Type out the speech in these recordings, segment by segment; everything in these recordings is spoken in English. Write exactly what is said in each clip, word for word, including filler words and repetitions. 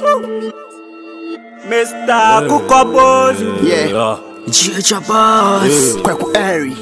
Mister Kukobos. Yeah. G Boss. Kwaku Airy.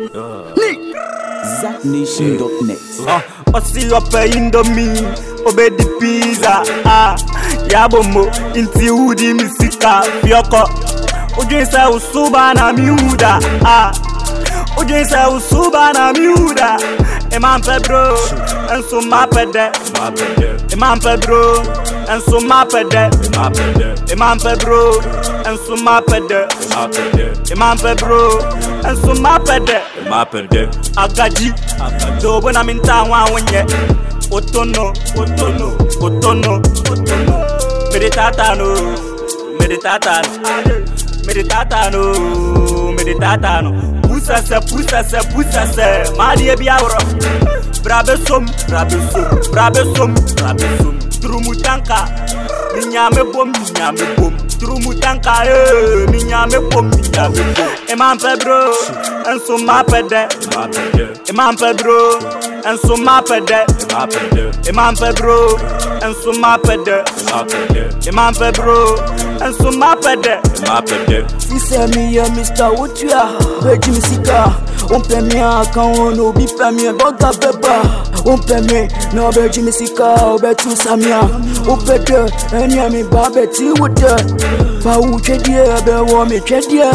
Zak Nation dot net. Osi ope indomie, obedi pizza. Ah, yabomo inti udi misika fioko. Ujinse usuba na miuda. Ah, ujinse usuba na miuda. Imam Pedro, enso mapede. Imam Pedro, enso mapede. Imam Pedro, enso mapede. Imam Pedro, enso mapede. Agaji, dobo na minta wa wenye. Otono, otono, otono, otono. Meditatano, meditatano, meditatano, meditatano. Pusa se, pusa se, pusa se. Mali e biawro. Brabe som, brabe som, brabe som, brabe som. Trumutanka, minyame bom, minyame bom. Trumutanka, eh, minyame bom, minyame bom. Imam Pedro, enso mapede. Imam Pedro, enso mapede. Imam Pedro, enso mapede. Imam Pedro, enso mapede. Si c'est mieux, Mister Outia, Beji Misika. On peut mieux quand on oublie pas mieux, Boga Beba. On peut mieux, no Beji Misika, Obetu Samia. On peut deux, un yami babeti wood. Pas où j'ai dit, ben, mais j'ai dit.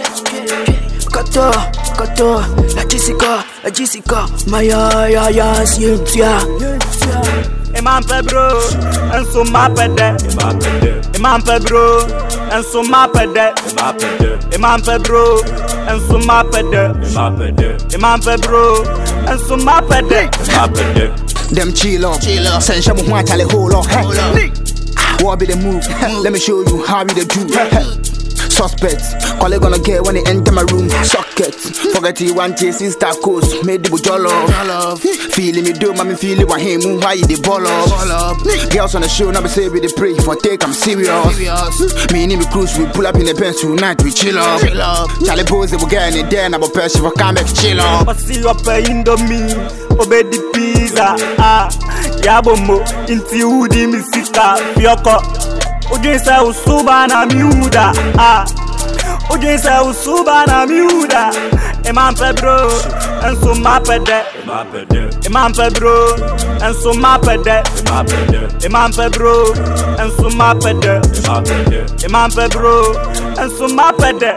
Kata, Kata, la Jessica, la Jessica, Maya, ya, ya, Cynthia. Imam Pedro, enso mapede. Imam Pedro, enso mapede. Imam Pedro, enso mapede. Imam Pedro, enso mapede. Them chill up, chill up. Send shabu one tally hold on. Hey, what be the move? Let me show you how we the do. Suspects, call it gonna get when they enter my room. Socket, forget it one chasing star coast. Made the bujolo. Feeling me do, mommy feel it. Why him, why you the ball up? Girls on the show, now we say we the pray for take, I'm serious. Me and me cruise, we pull up in the Benz tonight, we chill up. Charlie Pose, we get in there, now we press for come back, chill up. Osi ope indomie, obedi pizza. Ah, yabomo inti udi misika fioko. Ujinse usuba na miuda. Ah, ujinse usuba na miuda. Imam Pedro, enso mapede. Imam Pedro, enso mapede. Imam Pedro, enso mapede. Imam Pedro, enso mapede.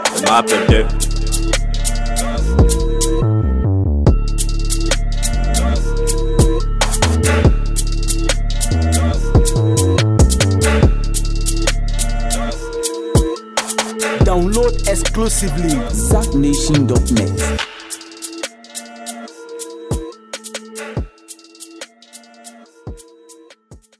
Download exclusively Zak Nation dot net.